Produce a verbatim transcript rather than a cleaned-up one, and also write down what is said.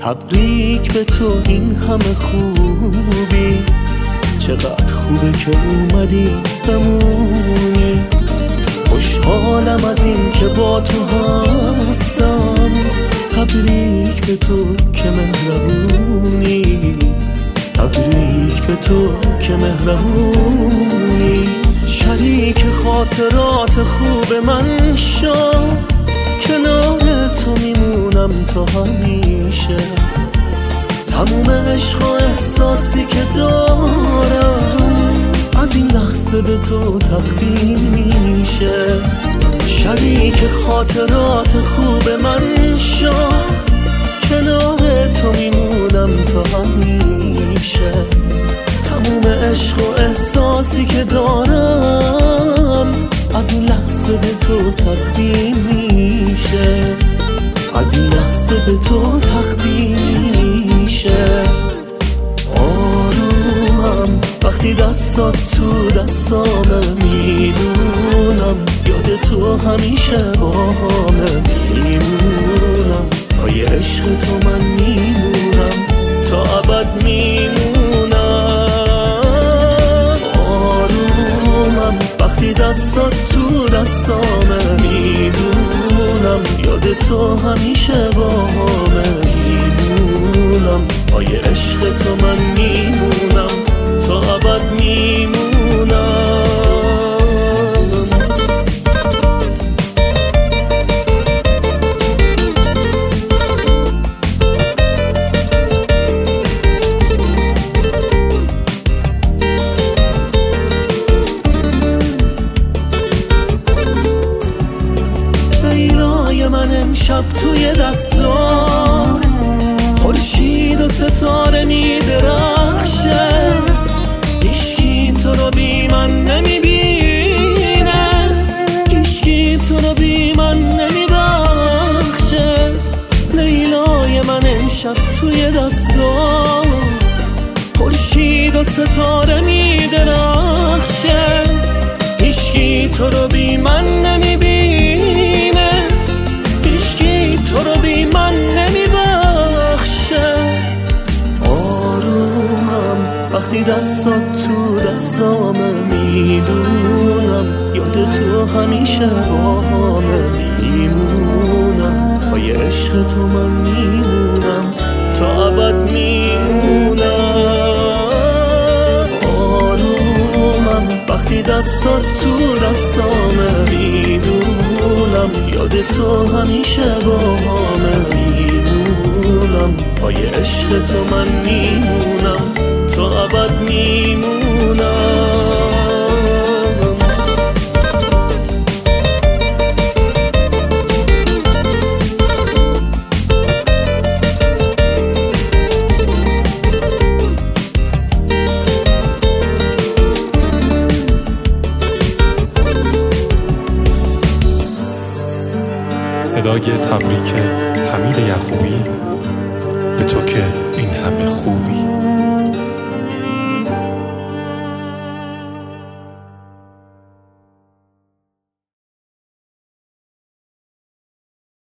تبریک به تو این همه خوبی، چقدر خوبه که اومدی بمونی. خوشحالم از این که با تو هستم، تبریک به تو که مهربونی، تبریک به تو که مهربونی. شریک خاطرات خوب من شو، کنار تو میمونم تا همیشه. تموم عشق و احساسی که دارم از این لحظه به تو تقدیم میشه. شریک خاطرات خوب من شو، کنار تو میمونم تا همیشه. تموم عشق و احساسی که دارم از این لحظه به تو تقدیم میشه، از این لحظه به تو تقدیم میشه. آرومم وقتی دستات تو دستامه، میدونم یاد تو همیشه باهامه. میمونم پای عشق تو من میمونم، تا ابد میمونم. آرومم وقتی دستات تو دستامه، میدونم یاد تو همیشه باهامه. میمونم پای عشق تو من میمونم، تا ابد میمونم. من امشب توی دستات خورشید و ستاره میدرخشه. هیچکی تو رو بی من نمیبینه، هیچکی تو رو بی من نمیبخشه. لیلای من امشب توی دستات خورشید و ستاره میدرخشه. هیچکی تو رو بی من نمیبینه، تو رو بی من نمیبخشه. آرومم وقتی دستات تو دستامه، میدونم یاد تو همیشه باهامه. میمونم پای عشق تو من میمونم، تا ابد میمونم. آرومم وقتی دستات تو دستامه، میدونم یاد تو همیشه باهامه. میمونم پای عشق تو من میمونم، تا ابد میمونم. صدای تبریک حمید یعقوبی به تو که این همه خوبی.